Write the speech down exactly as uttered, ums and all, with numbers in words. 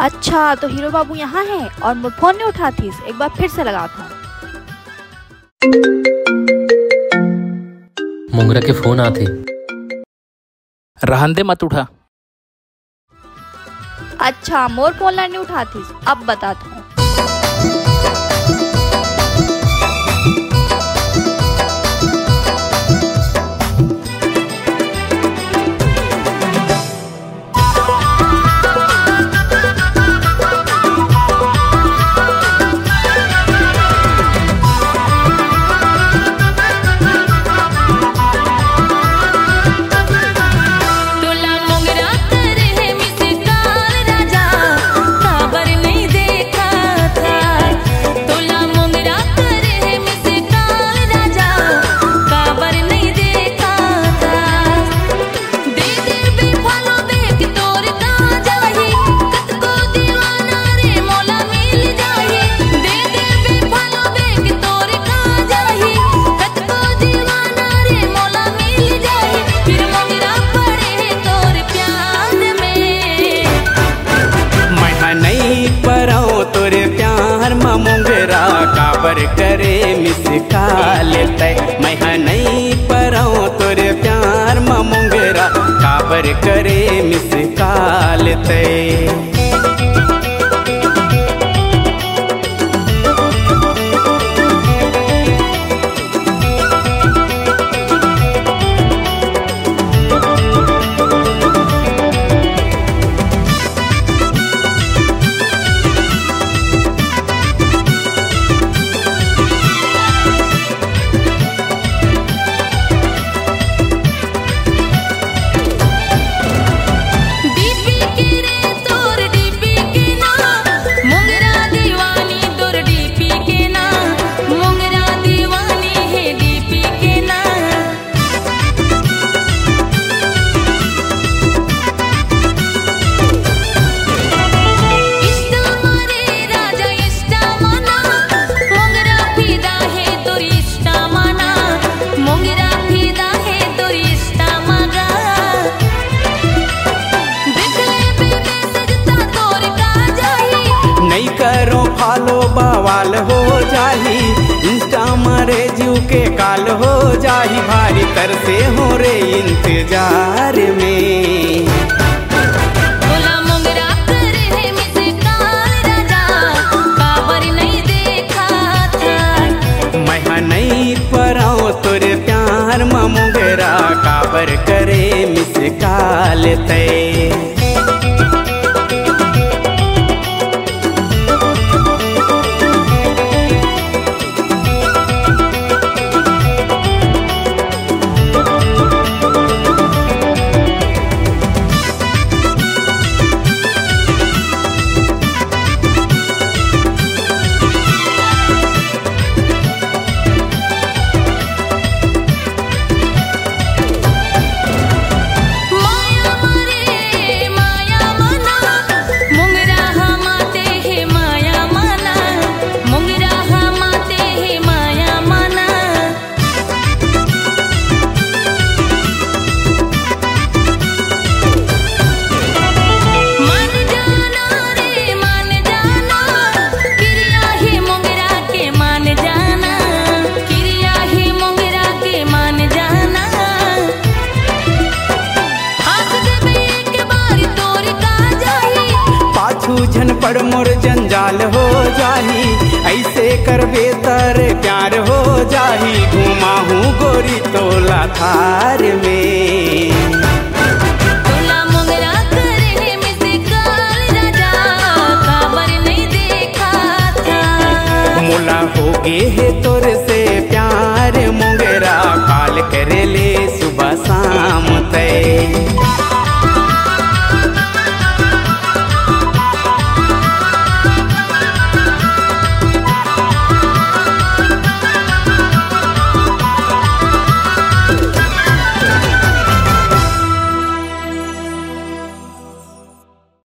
अच्छा तो हीरो बाबू यहाँ है और मोर फोन नहीं उठाती, एक बार फिर से लगाता हूँ। मुंगरा के फोन आते। रहन दे, मत उठा। अच्छा मोर फोन ला नहीं उठाती, अब बताता हूँ। काबर करे मिस काल तय, मैं नहीं पराऊँ तोरे प्यार में मुंगरा, काबर करे मिस काल तय। फालो बवाल हो जाही, इंस्टा मारे जीव के काल हो जाही, भारी तर से हो रे इंतजार में। बोला मुंगरा करे है मिस काल राजा, काबर नहीं देखा था। मैं नहीं पराऊँ तोरे प्यार में मुंगरा, काबर करे मिस काल तय। झन पड़ मोर जंजाल हो जाही, ऐसे करबे तर प्यार हो जाही, घुमा हूँ गोरी तोला थार में। तोला मुंगरा करे है मिस काल राजा, काबर नहीं देखा था। मोला हो गे है तोरे